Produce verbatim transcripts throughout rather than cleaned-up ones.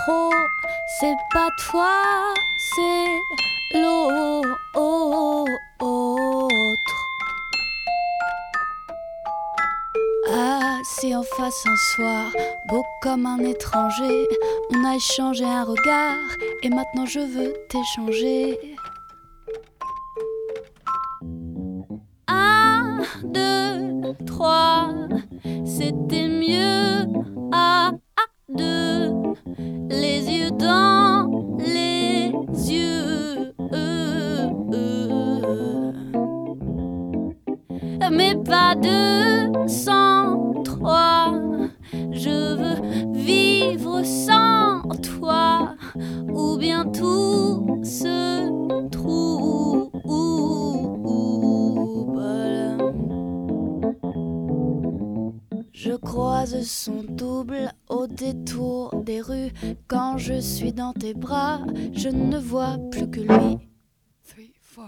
trop, c'est pas toi, c'est l'autre. Assis en face un soir, beau comme un étranger, on a échangé un regard et maintenant je veux t'échanger. Un, deux, trois, c'était mieux à deux, les yeux dans les yeux. Mais pas deux sans trois, je veux vivre sans toi, ou bien tout se trouve. Je croise son double au détour des rues. Quand je suis dans tes bras, je ne vois plus que lui. Three, four.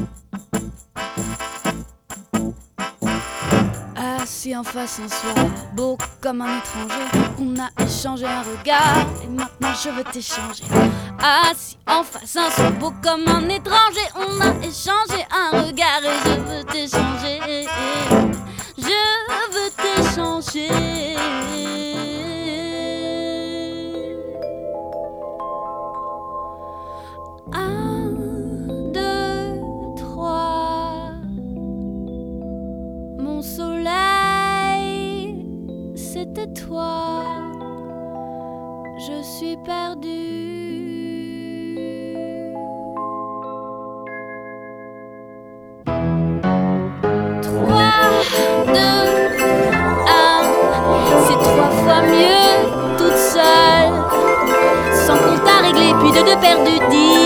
Assis en face un soir, beau comme un étranger, on a échangé un regard et maintenant je veux t'échanger. Assis en face un soir, beau comme un étranger, on a échangé un regard et je veux t'échanger. Je veux t'échanger. Un, deux, trois. Mon soleil, c'était toi. Je suis perdue. Deux, un, c'est trois fois mieux toute seule, sans compte à régler, puis de deux perdus dix.